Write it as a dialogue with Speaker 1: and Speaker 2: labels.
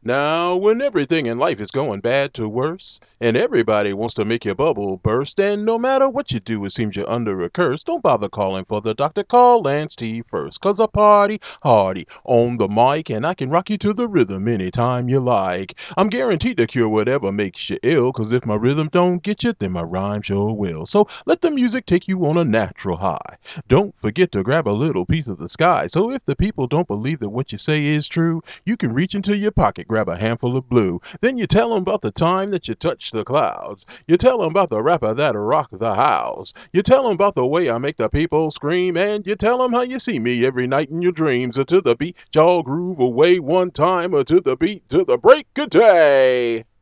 Speaker 1: Now, when everything in life is going bad to worse, and everybody wants to make your bubble burst, and no matter what you do, it seems you're under a curse, don't bother calling for the doctor, call Lance T first. Cause a party hardy on the mic, and I can rock you to the rhythm anytime you like. I'm guaranteed to cure whatever makes you ill, cause if my rhythm don't get you, then my rhyme sure will. So let the music take you on a natural high. Don't forget to grab a little piece of the sky, so if the people don't believe that what you say is true, you can reach into your pocket, grab a handful of blue. Then you tell 'em about the time that you touched the clouds. You tell 'em about the rapper that rocked the house. You tell 'em about the way I make the people scream. And you tell 'em how you see me every night in your dreams. To the beat, y'all groove away one time. To the beat, to the break of day.